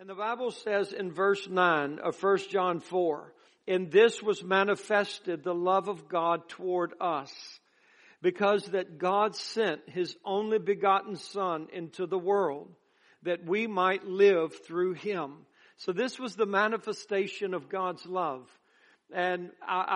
And the Bible says in verse 9 of 1 John 4, "In this was manifested the love of God toward us, because that God sent His only begotten Son into the world, that we might live through Him." So this was the manifestation of God's love. And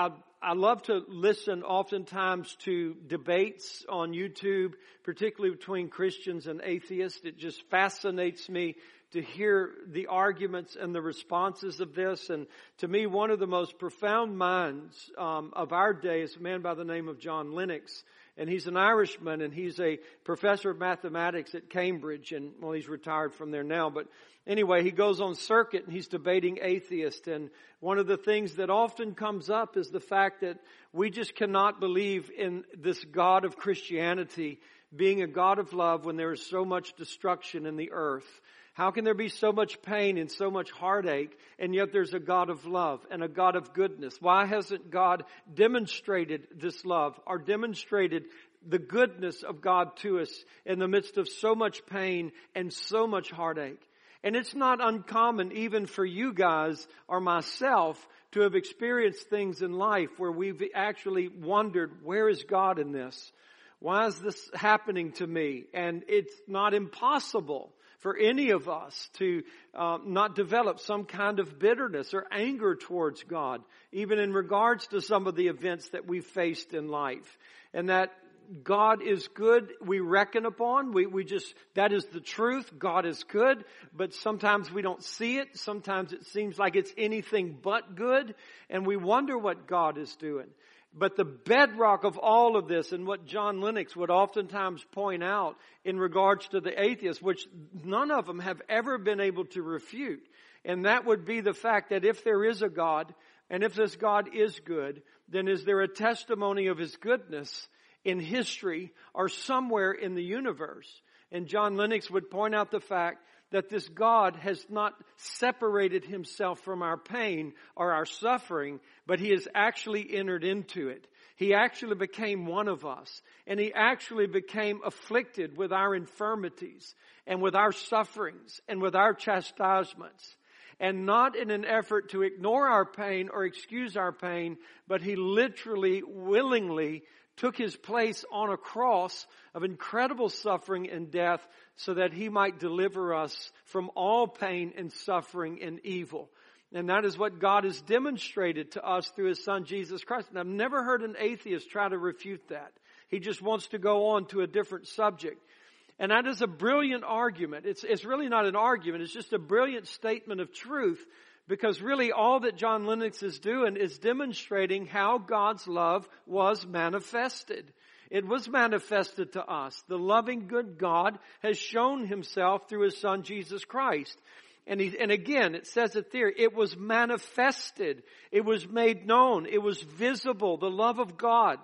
I love to listen oftentimes to debates on YouTube, particularly between Christians and atheists. It just fascinates me to hear the arguments and the responses of this. And to me, one of the most profound minds of our day is a man by the name of John Lennox. And he's an Irishman, and he's a professor of mathematics at Cambridge. And, well, he's retired from there now. But anyway, he goes on circuit, and he's debating atheists. And one of the things that often comes up is the fact that we just cannot believe in this God of Christianity being a God of love when there is so much destruction in the earth. How can there be so much pain and so much heartache, and yet there's a God of love and a God of goodness? Why hasn't God demonstrated this love or demonstrated the goodness of God to us in the midst of so much pain and so much heartache? And it's not uncommon even for you guys or myself to have experienced things in life where we've actually wondered, where is God in this? Why is this happening to me? And it's not impossible for any of us to not develop some kind of bitterness or anger towards God, even in regards to some of the events that we've faced in life. And that God is good, we reckon upon. That is the truth. God is good, but sometimes we don't see it. Sometimes it seems like it's anything but good, and we wonder what God is doing. But the bedrock of all of this, and what John Lennox would oftentimes point out in regards to the atheists, which none of them have ever been able to refute, and that would be the fact that if there is a God, and if this God is good, then is there a testimony of His goodness in history or somewhere in the universe? And John Lennox would point out the fact that this God has not separated Himself from our pain or our suffering, but He has actually entered into it. He actually became one of us, and He actually became afflicted with our infirmities and with our sufferings and with our chastisements. And not in an effort to ignore our pain or excuse our pain, but He literally, willingly took His place on a cross of incredible suffering and death so that He might deliver us from all pain and suffering and evil. And that is what God has demonstrated to us through His Son, Jesus Christ. And I've never heard an atheist try to refute that. He just wants to go on to a different subject. And that is a brilliant argument. It's really not an argument. It's just a brilliant statement of truth. Because really all that John Lennox is doing is demonstrating how God's love was manifested. It was manifested to us. The loving good God has shown Himself through His Son Jesus Christ. And again, it says it there, it was manifested. It was made known. It was visible. The love of God.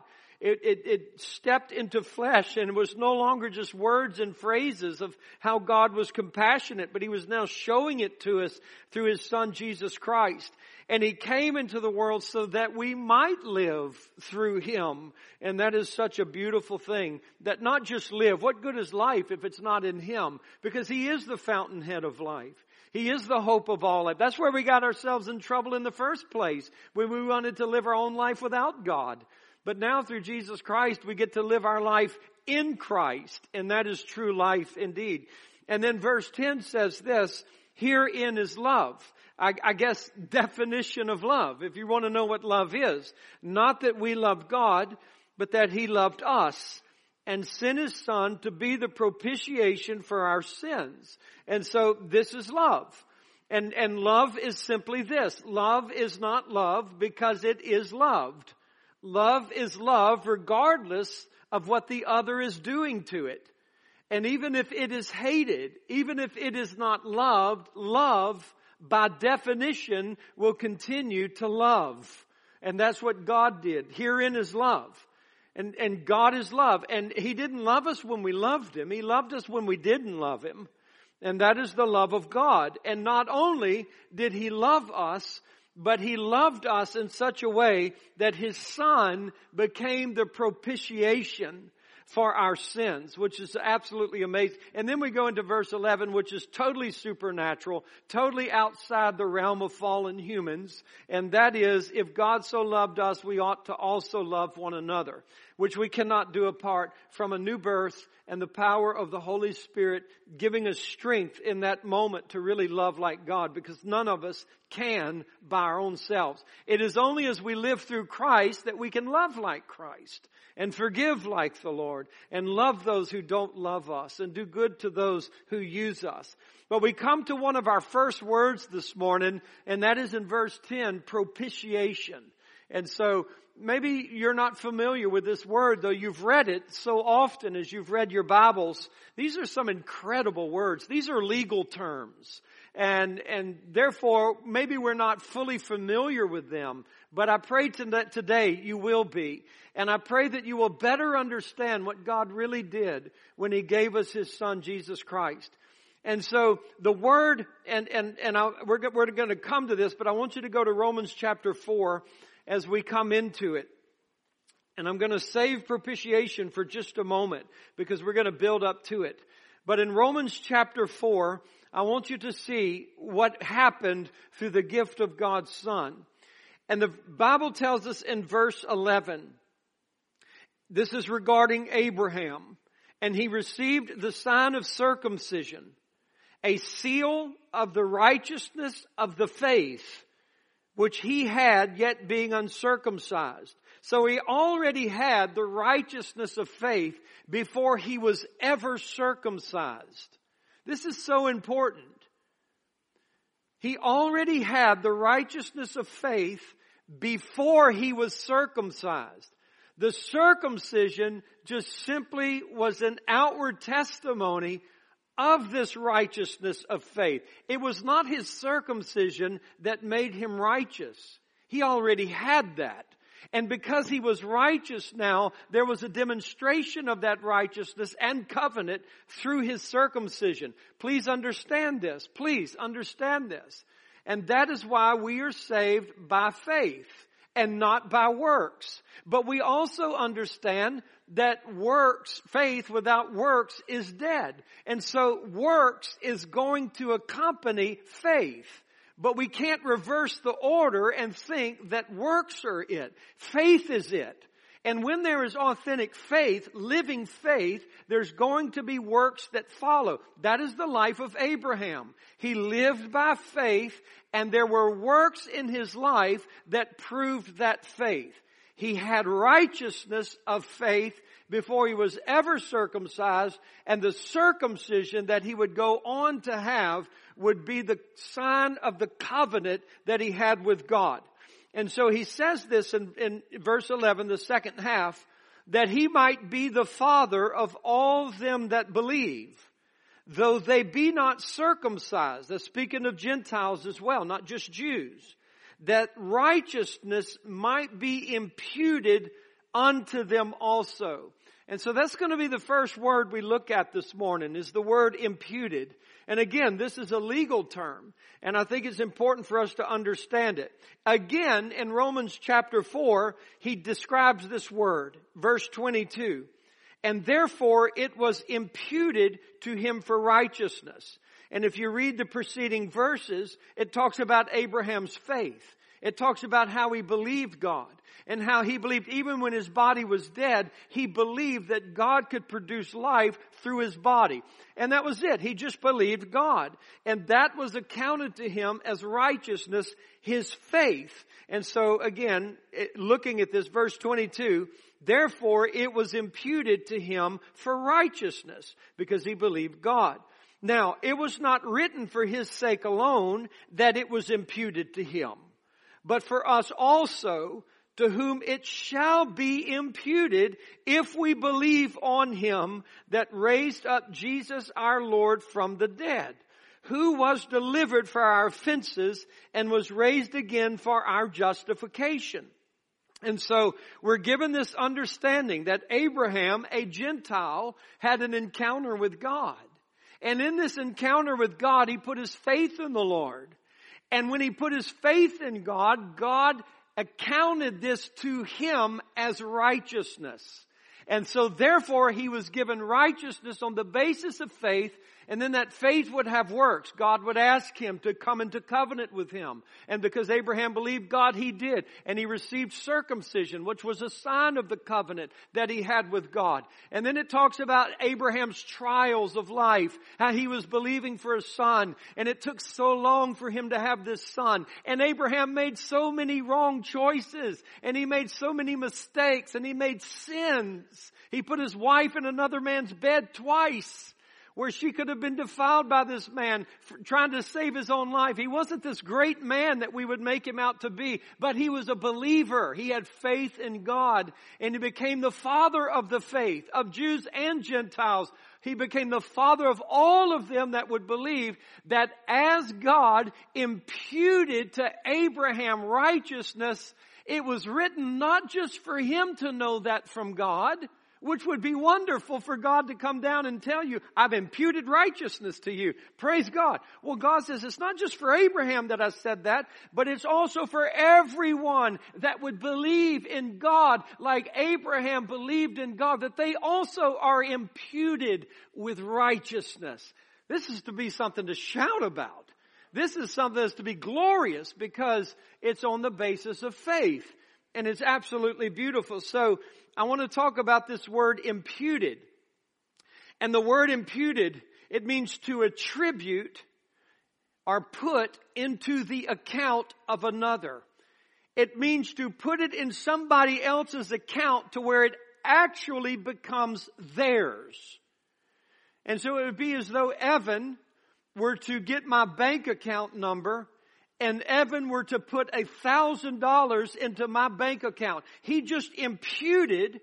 It stepped into flesh, and it was no longer just words and phrases of how God was compassionate, but He was now showing it to us through His Son Jesus Christ. And He came into the world so that we might live through Him. And that is such a beautiful thing. That not just live. What good is life if it's not in Him? Because He is the fountainhead of life. He is the hope of all life. That's where we got ourselves in trouble in the first place, when we wanted to live our own life without God. But now through Jesus Christ, we get to live our life in Christ. And that is true life indeed. And then verse 10 says this, herein is love. I guess definition of love, if you want to know what love is. Not that we loved God, but that He loved us and sent His Son to be the propitiation for our sins. And so this is love. And love is simply this. Love is not love because it is loved. Love is love regardless of what the other is doing to it. And even if it is hated, even if it is not loved, love by definition will continue to love. And that's what God did. Herein is love. And God is love. And He didn't love us when we loved Him. He loved us when we didn't love Him. And that is the love of God. And not only did He love us, but He loved us in such a way that His Son became the propitiation for our sins, which is absolutely amazing. And then we go into verse 11, which is totally supernatural, totally outside the realm of fallen humans. And that is, if God so loved us, we ought to also love one another, which we cannot do apart from a new birth and the power of the Holy Spirit giving us strength in that moment to really love like God, because none of us can by our own selves. It is only as we live through Christ that we can love like Christ and forgive like the Lord and love those who don't love us and do good to those who use us. But we come to one of our first words this morning, and that is in verse 10, propitiation. And so maybe you're not familiar with this word, though you've read it so often as you've read your Bibles. These are some incredible words. These are legal terms. And therefore, maybe we're not fully familiar with them. But I pray that today you will be. And I pray that you will better understand what God really did when He gave us His Son, Jesus Christ. And so the word, we're going to come to this, but I want you to go to Romans chapter 4 as we come into it. And I'm going to save propitiation for just a moment because we're going to build up to it. But in Romans chapter 4, I want you to see what happened through the gift of God's Son. And the Bible tells us in verse 11, this is regarding Abraham, and he received the sign of circumcision, a seal of the righteousness of the faith, which he had yet being uncircumcised. So he already had the righteousness of faith before he was ever circumcised. This is so important. He already had the righteousness of faith before he was circumcised. The circumcision just simply was an outward testimony of this righteousness of faith. It was not his circumcision that made him righteous. He already had that. And because he was righteous now, there was a demonstration of that righteousness and covenant through his circumcision. Please understand this. Please understand this. And that is why we are saved by faith and not by works. But we also understand that faith without works is dead. And so works is going to accompany faith. But we can't reverse the order and think that works are it. Faith is it. And when there is authentic faith, living faith, there's going to be works that follow. That is the life of Abraham. He lived by faith, and there were works in his life that proved that faith. He had righteousness of faith before he was ever circumcised, and the circumcision that he would go on to have would be the sign of the covenant that he had with God. And so he says this in verse 11, the second half, that he might be the father of all them that believe, though they be not circumcised. That's speaking of Gentiles as well, not just Jews. That righteousness might be imputed unto them also. And so that's going to be the first word we look at this morning, is the word imputed. And again, this is a legal term, and I think it's important for us to understand it. Again, in Romans chapter 4, he describes this word, verse 22. And therefore it was imputed to him for righteousness. And if you read the preceding verses, it talks about Abraham's faith. It talks about how he believed God and how he believed even when his body was dead, he believed that God could produce life through his body. And that was it. He just believed God. And that was accounted to him as righteousness, his faith. And so again, looking at this verse 22, therefore it was imputed to him for righteousness because he believed God. Now, it was not written for his sake alone that it was imputed to him, but for us also, to whom it shall be imputed if we believe on him that raised up Jesus our Lord from the dead, who was delivered for our offenses and was raised again for our justification. And so we're given this understanding that Abraham, a Gentile, had an encounter with God. And in this encounter with God, he put his faith in the Lord. And when he put his faith in God, God accounted this to him as righteousness. And so therefore he was given righteousness on the basis of faith, and then that faith would have works. God would ask him to come into covenant with him. And because Abraham believed God, he did. And he received circumcision, which was a sign of the covenant that he had with God. And then it talks about Abraham's trials of life, how he was believing for a son, and it took so long for him to have this son. And Abraham made so many wrong choices, and he made so many mistakes, and he made sins. He put his wife in another man's bed twice, where she could have been defiled by this man trying to save his own life. He wasn't this great man that we would make him out to be, but he was a believer. He had faith in God, and he became the father of the faith, of Jews and Gentiles. He became the father of all of them that would believe that as God imputed to Abraham righteousness, it was written not just for him to know that from God, which would be wonderful for God to come down and tell you, I've imputed righteousness to you. Praise God. Well, God says it's not just for Abraham that I said that, but it's also for everyone that would believe in God like Abraham believed in God, that they also are imputed with righteousness. This is to be something to shout about. This is something that's to be glorious because it's on the basis of faith. And it's absolutely beautiful. So I want to talk about this word imputed. And the word imputed, it means to attribute or put into the account of another. It means to put it in somebody else's account to where it actually becomes theirs. And so it would be as though Evan were to get my bank account number, and Evan were to put $1,000 into my bank account. He just imputed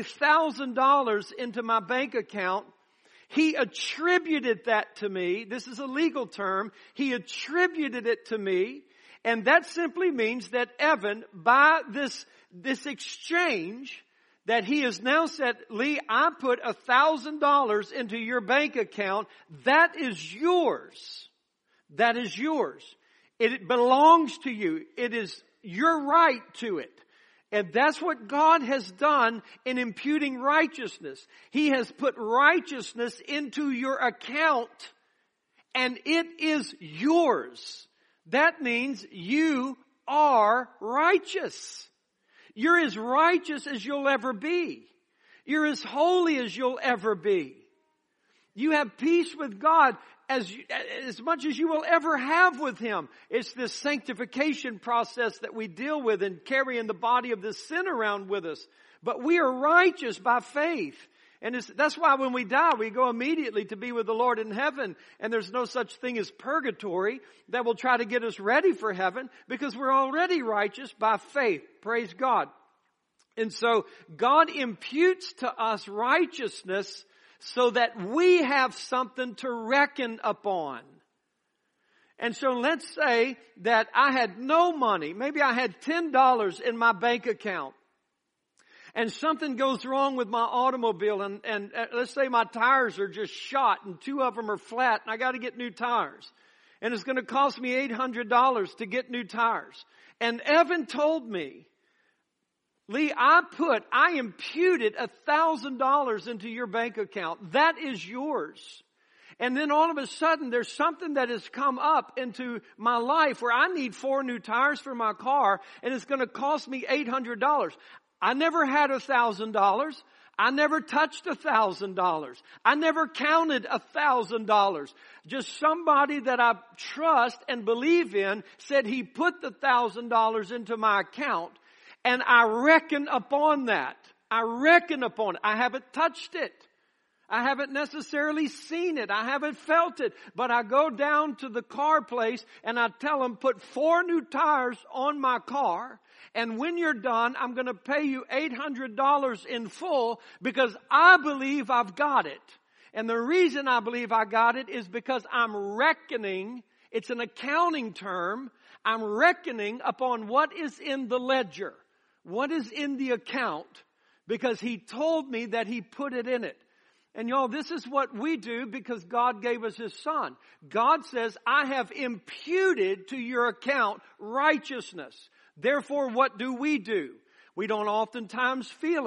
$1,000 into my bank account. He attributed that to me. This is a legal term. He attributed it to me. And that simply means that Evan, by this exchange, that he has now said, Lee, I put $1,000 into your bank account. That is yours. That is yours. It belongs to you. It is your right to it. And that's what God has done in imputing righteousness. He has put righteousness into your account, and it is yours. That means you are righteous. You're as righteous as you'll ever be. You're as holy as you'll ever be. You have peace with God as much as you will ever have with Him. It's this sanctification process that we deal with in carrying the body of this sin around with us. But we are righteous by faith. And that's why when we die, we go immediately to be with the Lord in heaven. And there's no such thing as purgatory that will try to get us ready for heaven, because we're already righteous by faith. Praise God. And so God imputes to us righteousness so that we have something to reckon upon. And so let's say that I had no money. Maybe I had $10 in my bank account. And something goes wrong with my automobile, and let's say my tires are just shot and 2 of them are flat, and I got to get new tires. And it's going to cost me $800 to get new tires. And Evan told me, Lee, I imputed $1,000 into your bank account. That is yours. And then all of a sudden, there's something that has come up into my life where I need 4 new tires for my car, and it's going to cost me $800. I never had $1,000. I never touched $1,000. I never counted $1,000. Just somebody that I trust and believe in said he put the $1,000 into my account. And I reckon upon that. I reckon upon it. I haven't touched it. I haven't necessarily seen it. I haven't felt it. But I go down to the car place and I tell them, put 4 new tires on my car. And when you're done, I'm going to pay you $800 in full, because I believe I've got it. And the reason I believe I got it is because I'm reckoning. It's an accounting term. I'm reckoning upon what is in the ledger. What is in the account, because He told me that He put it in it. And y'all, this is what we do because God gave us His Son. God says, I have imputed to your account righteousness. Therefore, what do? We don't oftentimes feel it.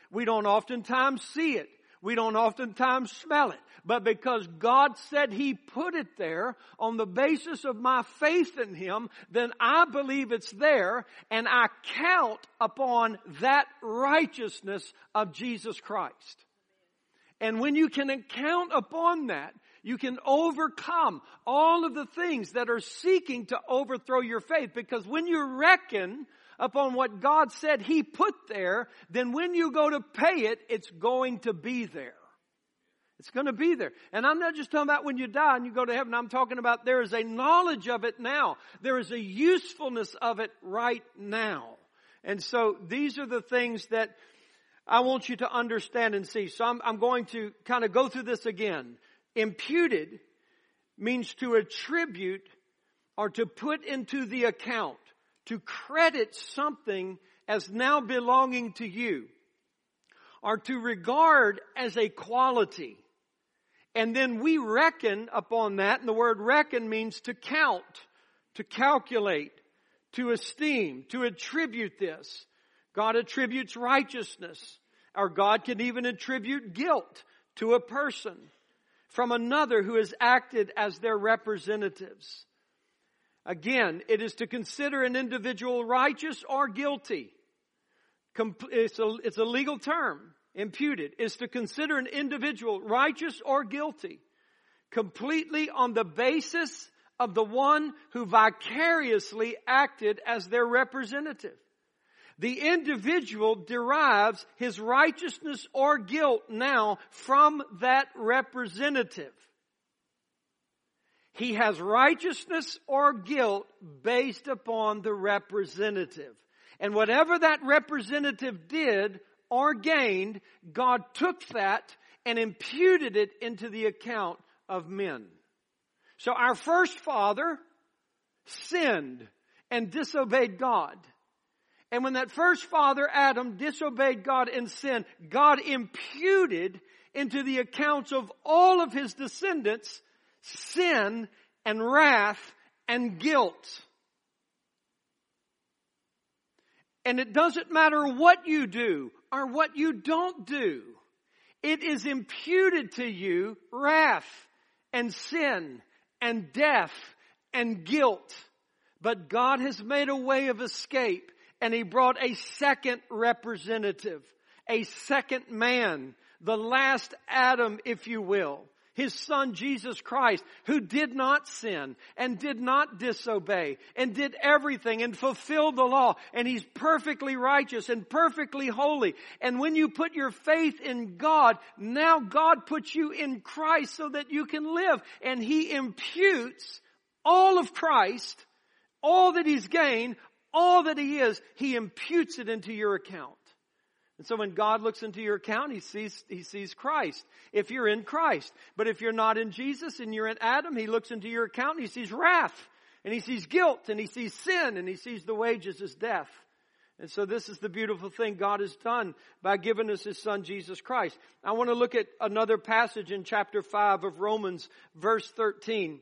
We don't oftentimes see it. We don't oftentimes smell it. But because God said He put it there on the basis of my faith in Him, then I believe it's there and I count upon that righteousness of Jesus Christ. And when you can count upon that, you can overcome all of the things that are seeking to overthrow your faith. Because when you reckon upon what God said He put there, then when you go to pay it, it's going to be there. It's going to be there. And I'm not just talking about when you die and you go to heaven. I'm talking about there is a knowledge of it now. There is a usefulness of it right now. And so these are the things that I want you to understand and see. So I'm going to kind of go through this again. Imputed means to attribute or to put into the account, to credit something as now belonging to you, or to regard as a quality. And then we reckon upon that, and the word reckon means to count, to calculate, to esteem, to attribute this. God attributes righteousness, or God can even attribute guilt to a person from another who has acted as their representatives. Again, it is to consider an individual righteous or guilty. It's a legal term. Imputed is to consider an individual righteous or guilty completely on the basis of the one who vicariously acted as their representative. The individual derives his righteousness or guilt now from that representative. He has righteousness or guilt based upon the representative. And whatever that representative did or gained, God took that and imputed it into the account of men. So our first father sinned and disobeyed God. And when that first father, Adam, disobeyed God and sinned, God imputed into the accounts of all of his descendants sin and wrath and guilt. And it doesn't matter what you do or what you don't do. It is imputed to you wrath and sin and death and guilt. But God has made a way of escape, and He brought a second representative, a second man, the last Adam, if you will. His Son, Jesus Christ, who did not sin and did not disobey and did everything and fulfilled the law. And He's perfectly righteous and perfectly holy. And when you put your faith in God, now God puts you in Christ so that you can live. And He imputes all of Christ, all that He's gained, all that He is, He imputes it into your account. And so when God looks into your account, He sees Christ, if you're in Christ. But if you're not in Jesus and you're in Adam, He looks into your account and He sees wrath, and He sees guilt, and He sees sin, and He sees the wages is death. And so this is the beautiful thing God has done by giving us His Son, Jesus Christ. I want to look at another passage in chapter 5 of Romans, verse 13.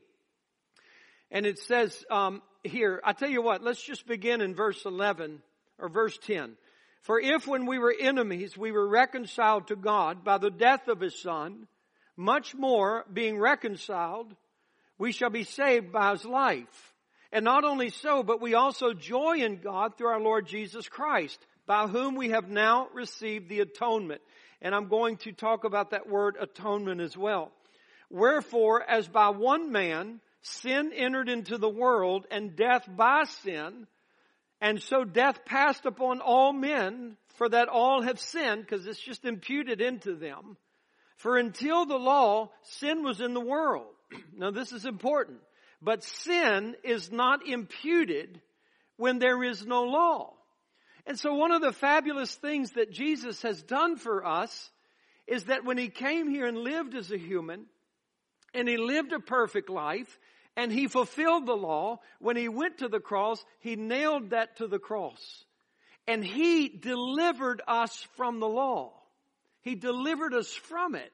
And it says here, I tell you what, let's just begin in verse 11 or verse 10. For if when we were enemies, we were reconciled to God by the death of His Son, much more, being reconciled, we shall be saved by His life. And not only so, but we also joy in God through our Lord Jesus Christ, by whom we have now received the atonement. And I'm going to talk about that word atonement as well. Wherefore, as by one man sin entered into the world, and death by sin, and so death passed upon all men, for that all have sinned, because it's just imputed into them. For until the law, sin was in the world. Now this is important. But sin is not imputed when there is no law. And so one of the fabulous things that Jesus has done for us is that when He came here and lived as a human, and He lived a perfect life, and He fulfilled the law, when He went to the cross, He nailed that to the cross. And He delivered us from the law. He delivered us from it.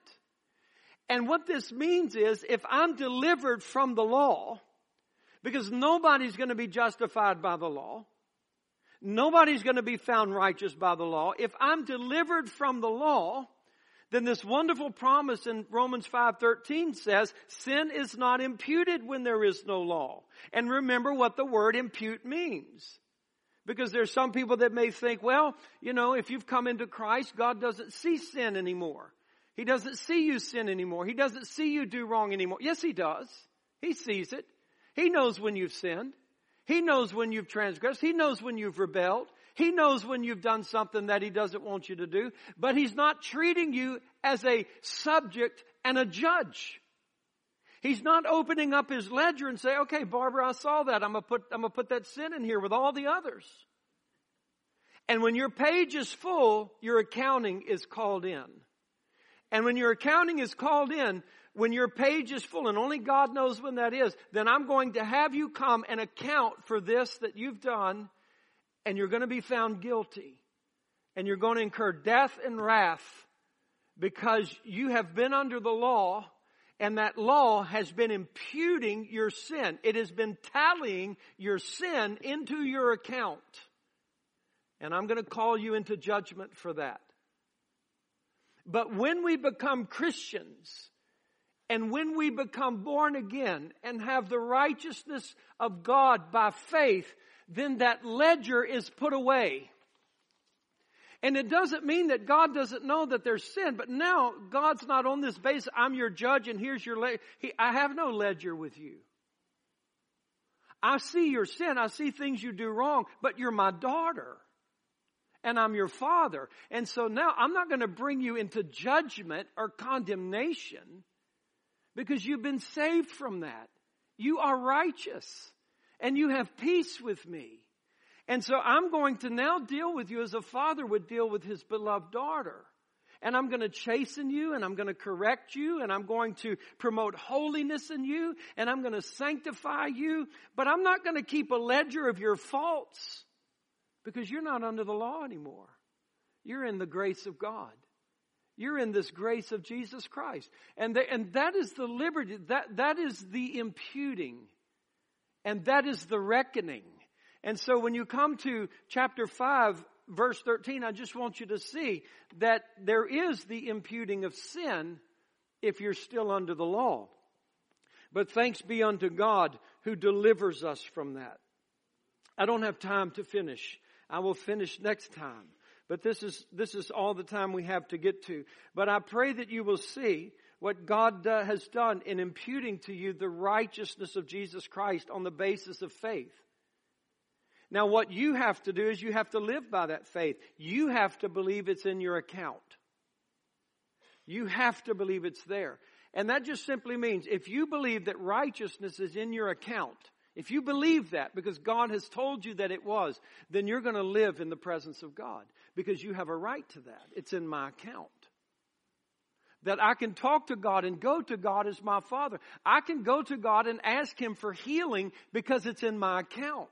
And what this means is, if I'm delivered from the law, because nobody's going to be justified by the law, Nobody's going to be found righteous by the law. If I'm delivered from the law, then this wonderful promise in Romans 5:13 says, sin is not imputed when there is no law. And remember what the word impute means. Because there's some people that may think, well, if you've come into Christ, God doesn't see sin anymore. He doesn't see you sin anymore. He doesn't see you do wrong anymore. Yes, He does. He sees it. He knows when you've sinned. He knows when you've transgressed. He knows when you've rebelled. He knows when you've done something that He doesn't want you to do. But He's not treating you as a subject and a judge. He's not opening up His ledger and say, okay, Barbara, I saw that. I'm going to put that sin in here with all the others. And when your page is full, your accounting is called in. And when your accounting is called in, when your page is full, and only God knows when that is, then I'm going to have you come and account for this that you've done, and you're going to be found guilty. And you're going to incur death and wrath because you have been under the law, and that law has been imputing your sin. It has been tallying your sin into your account. And I'm going to call you into judgment for that. But when we become Christians, and when we become born again and have the righteousness of God by faith, then that ledger is put away. And it doesn't mean that God doesn't know that there's sin, but now God's not on this basis, I'm your judge and here's your ledger. I have no ledger with you. I see your sin, I see things you do wrong, but you're my daughter. And I'm your father. And so now I'm not going to bring you into judgment or condemnation, because you've been saved from that. You are righteous. And you have peace with me. And so I'm going to now deal with you as a father would deal with his beloved daughter. And I'm going to chasten you, and I'm going to correct you, and I'm going to promote holiness in you, and I'm going to sanctify you. But I'm not going to keep a ledger of your faults, because you're not under the law anymore. You're in the grace of God. You're in this grace of Jesus Christ. And that is the liberty, that is the imputing. And that is the reckoning. And so when you come to chapter 5, verse 13, I just want you to see that there is the imputing of sin if you're still under the law. But thanks be unto God who delivers us from that. I don't have time to finish. I will finish next time. But this is all the time we have to get to. But I pray that you will see what God has done in imputing to you the righteousness of Jesus Christ on the basis of faith. Now what you have to do is you have to live by that faith. You have to believe it's in your account. You have to believe it's there. And that just simply means if you believe that righteousness is in your account, if you believe that because God has told you that it was, then you're going to live in the presence of God because you have a right to that. It's in my account. That I can talk to God and go to God as my Father. I can go to God and ask Him for healing because it's in my account.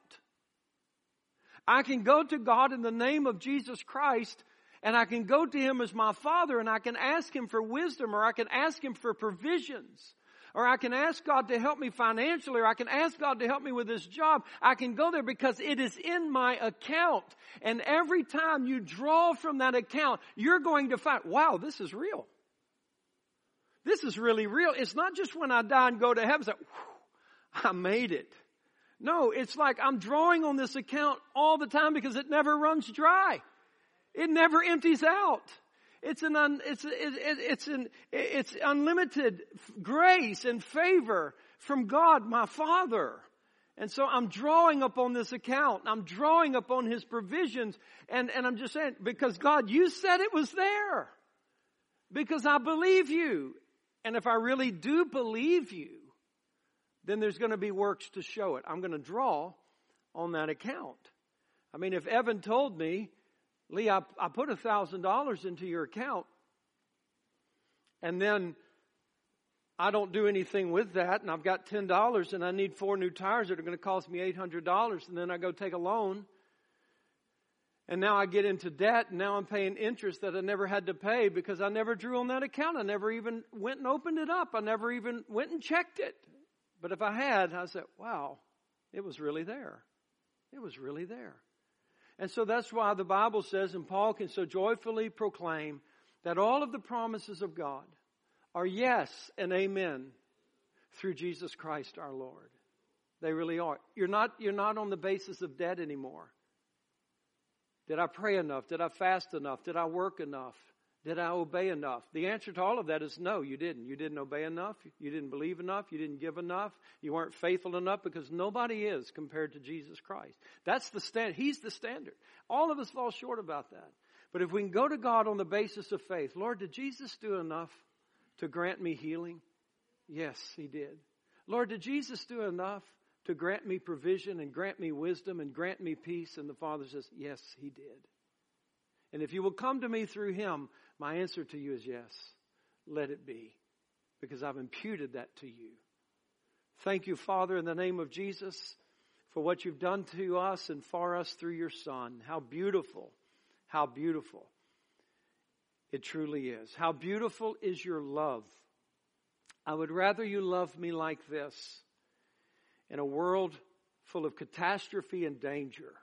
I can go to God in the name of Jesus Christ, and I can go to Him as my Father, and I can ask Him for wisdom, or I can ask Him for provisions. Or I can ask God to help me financially, or I can ask God to help me with this job. I can go there because it is in my account. And every time you draw from that account, you're going to find, wow, this is real. This is really real. It's not just when I die and go to heaven, I made it. No, it's like I'm drawing on this account all the time because it never runs dry. It never empties out. It's unlimited grace and favor from God, my Father. And so I'm drawing upon this account. I'm drawing upon His provisions. And I'm just saying, because God, you said it was there. Because I believe you. And if I really do believe you, then there's going to be works to show it. I'm going to draw on that account. I mean, if Evan told me, Lee, I put $1,000 into your account, and then I don't do anything with that, and I've got $10, and I need 4 new tires that are going to cost me $800, and then I go take a loan, and now I get into debt, and now I'm paying interest that I never had to pay because I never drew on that account. I never even went and opened it up. I never even went and checked it. But if I had, I said, wow, it was really there. It was really there. And so that's why the Bible says, and Paul can so joyfully proclaim, that all of the promises of God are yes and amen through Jesus Christ our Lord. They really are. You're not on the basis of debt anymore. Did I pray enough? Did I fast enough? Did I work enough? Did I obey enough? The answer to all of that is no, you didn't. You didn't obey enough. You didn't believe enough. You didn't give enough. You weren't faithful enough, because nobody is compared to Jesus Christ. That's the standard. He's the standard. All of us fall short about that. But if we can go to God on the basis of faith, Lord, did Jesus do enough to grant me healing? Yes, He did. Lord, did Jesus do enough to grant me provision and grant me wisdom and grant me peace? And the Father says, yes, He did. And if you will come to me through Him, my answer to you is yes. Let it be, because I've imputed that to you. Thank you, Father, in the name of Jesus, for what you've done to us and for us through your Son. How beautiful it truly is. How beautiful is your love. I would rather you love me like this in a world full of catastrophe and danger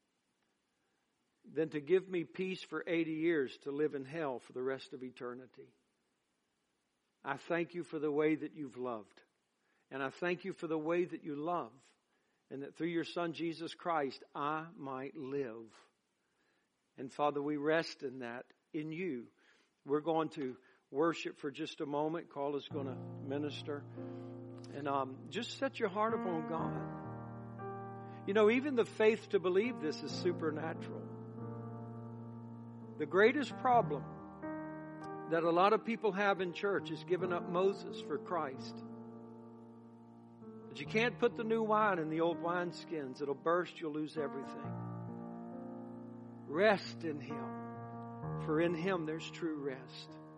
than to give me peace for 80 years to live in hell for the rest of eternity. I thank you for the way that you've loved. And I thank you for the way that you love. And that through your Son, Jesus Christ, I might live. And Father, we rest in that, in you. We're going to worship for just a moment. Carla's going to minister. And just set your heart upon God. You know, even the faith to believe this is supernatural. The greatest problem that a lot of people have in church is giving up Moses for Christ. But you can't put the new wine in the old wineskins. It'll burst. You'll lose everything. Rest in Him. For in Him there's true rest.